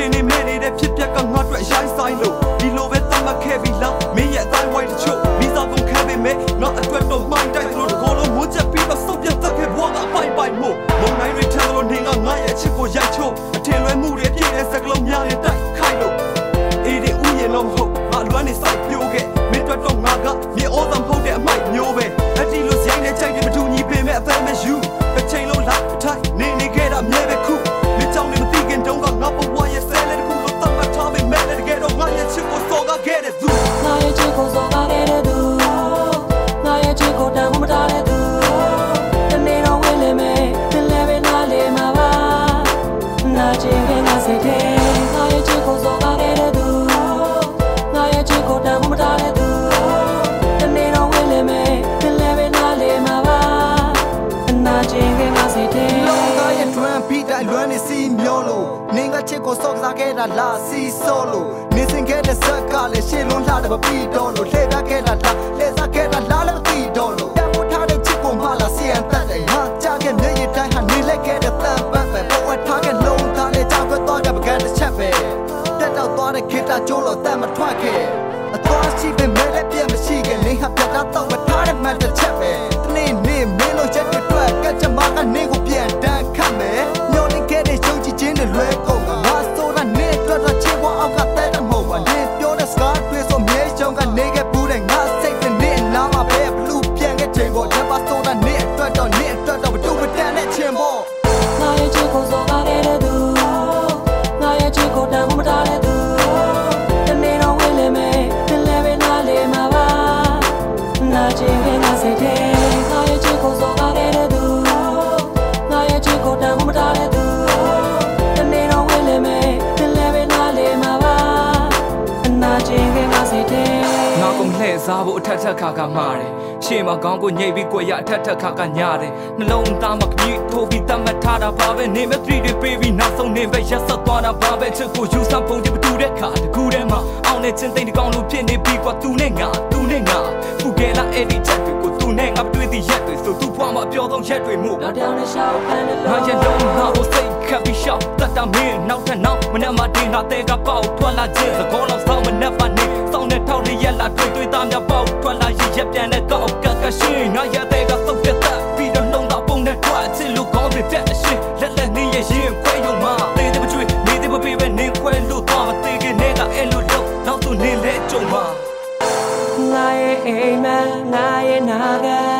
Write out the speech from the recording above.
နေမဲ့နေတဲ့ဖြစ်ပျက်ကငါတို့ရိုင်းဆိုင်လို့ဒီလိုပဲသတ်မှတ်ခဲ့ပြီလားမင်းရဲ့အတိုင်းဝိုင်းတချို့မိသားကုန်ခံပေမဲ့ငါအတွက်တော့မိုင်းတိုက်လို့တကောလုံးမွတ်ချက်ပြီးတော့စုပ်ပြတ်သက်ခဲ့ဘွားကအပိုင်ပိုင်မို့မုံနိုင်တွေထမ်းလို့နေငါရဲ့အချစ်ကိုရိုက်ချိုးအထင်လွဲမှုတွေပြည့်တဲ့စကလုံးများနဲ့တိုက်ခိုက်လို့အေးဒီဥယျာဉ်လုံးမဟုတ်ငါလွမ်းနေစိုက်ပြိုးခဲ့မင်းအတွက်တော့ငါကမြေဩဇာမဟုတ်တဲ့အမိုက်မျိုးပဲအတီလို့ရိုင်းနေချိုက်တယ်မတူညီပေမဲ့အသက်မယူတစ်ချိန်လုံးလိုက်ထိုင်နေခဲ့တာမြဲပဲခုမင်းကြောင့်လည်းမသိခင်တုန်းကငါဘဝရဲ့ဆဲလက်တစ်ခုလို့သတ်မှတ်ထားပေမဲ့လည်းတကယ်တော့ငါရဲ့ချစ်ကိုစော်ကားခဲ့တဲ့သူငါရဲ့ချစ်ကိုစော်ကားခဲ့တဲ့သူငါရဲ့ချစ်ကိုတန်ဖို့မထားတဲ့သူတနေ့တော့ဝင်လေမယ်ဒီလည်းပဲနားလေမှာပါနာချင်ခဲ့ငါစိတ်ထဲငါရဲ့ချစ်ကိုစော်ကားခဲ့တဲ့သူငါရဲ့ချစ်ကိုတန်ဖို့မထားတဲ့သူတနေ့တော့ဝင်လေမယ်ဒီလည်းပဲနားလေမှာပါနာချင်ခဲ့ငါစိတ်ထဲငါရဲ့တွန်းပြီးတိုင်းလွမ်းနေစီမျိုးလို့နင်ကချစ်ကိုစော်ကားခဲ့တာလားစီဆိုလို့နေစင်ခဲ့တဲ့ဇက်ကလည်းရှေ့လွန်လာတယ်မပြီးတော့လို့လှည့်ပြခဲ့တာလားလှည့်စားခဲ့တာလားလည်းမသိတော့လို့တမို့ထားတဲ့ချစ်ကိုမှလာစီယံတက်တယ်ငါကြခဲ့မျက်ရည်တိုင်းဟာနေလက်ခဲ့တဲ့တန်ပတ်ပဲပေါ်ဝတ်ထားခဲ့လုံးသားနဲ့ကြောက်ခဲ့တော့ကြပကန်းတစ်ချက်ပဲတက်တော့သွားတဲ့ခေတ္တကျိုးလို့တန်မထွက်ခဲ့အသွားရှိပေမဲ့လည်းပြတ်မရှိခဲ့နေဟာပြတ်တော့မထားတဲ့မှန်တစ်ချက်ပဲတနေ့နေ့မင်းလို့ချက်တွေတွက်ကကြမှာကနေကိုပြန်တန်းခတ်မယ်ညှို့နေခဲ့တဲ့ရုပ်ကြည့်ခြင်းတွေလွဲကုန်ငါဆိုတာနေအတွက်တော့ချစ်ဖို့အောက်ကတဲ့မဟုတ်ပါနဲ့ပြောတဲ့စကားတွေဆိုမြေချုံကနေခဲ့ဘူးတဲ့ငါစိတ်နဲ့နားမှာပဲဘလူးပြန်ခဲ့ချိန်ပေါ်ဂျပါဆိုတာနေအတွက်တော့ဘတူမတန်တဲ့ချင်းပေါ်ငါရဲ့ချစ်ကိုစော်ကားခဲ့တဲ့သူငါရဲ့ချစ်ကိုတန်ဖို့မထားတဲ့သူတနေ့တော့ဝင်လေမယ်ဒီလည်းပဲနားလေမှာပါနာချင်ခဲ့ငါစိတ်ထဲငါရဲ့ချစ်ကိုစော်ကားခဲ့တဲ့သူငါရဲ့ချစ်ကိုတန်ဖို့မထားတဲ့သူတနေ့တော့ဝင်လေမယ်ဒီလည်းပဲနားလေမှာပါနာချင်ခဲ့ငါစိတ်ထဲငါကုန်လှည့်စားဖို့အထက်ခါမှားတယ်ရှေ့မှာခေါင်းကိုညှိပြီးကိုရအထက်ခါညားတယ်နှလုံးသားမှာကြည့်ထိုးပြီးတတ်မှတ်ထားတာပါပဲနေမဲ့3တွေပေးပြီးနောက်ဆုံးနေပဲရက်ဆက်သွားတာပါပဲချစ်ကိုယူဆပုံချင်မတူတဲ့ခါတကူထဲမှာအောင်နေချင်းသိတဲ့ကောင်းလို့ဖြစ်နေပြီးကွာသူနဲ့ငါဖူခဲ့လားအဲ့ဒီချက်တွေကိုသူနဲ့ငါတွေ့သည့်ရက်တွေဆိုသူဖွားမှာအပြောဆုံးရက်တွေမို့နောက်တောင်နဲ့ရှောက်ပန်းလို့ငါရဲ့လုံးငါကိုစိတ်ခတ်ပြီးရှောက်တတ်တာမင်းနောက်ထပ်နောက်မနဲ့မတင်တာတဲ့ကပေါက်ထွက်လာခြင်းသကောလောက်ဆောင်မနဲ့ပါနေစောင်းနဲ့ထောက်ရရက်လာတွေ့သားများပေါက်ထွက်လာရရက်ပြန်တဲ့ကောက်ကရှိငါရဲ့တဲ့ကစုပ်ပြတ်ပြီးတော့နှုံတော့ပုံနဲ့ထွက်ချစ်လို့ကောင်းပြတဲ့အရှိလက်နေရဲ့ရင်ခွဲယုံမှာတေးတဲ့မကျွေးနေတဲ့မပေးပဲနေခွဲလို့တော့မသေးခင်နဲ့ကအဲ့လိုလို့နောက်သူနေလဲကြုံမှာငါရဲ့အိမ်မငါရဲ့နာက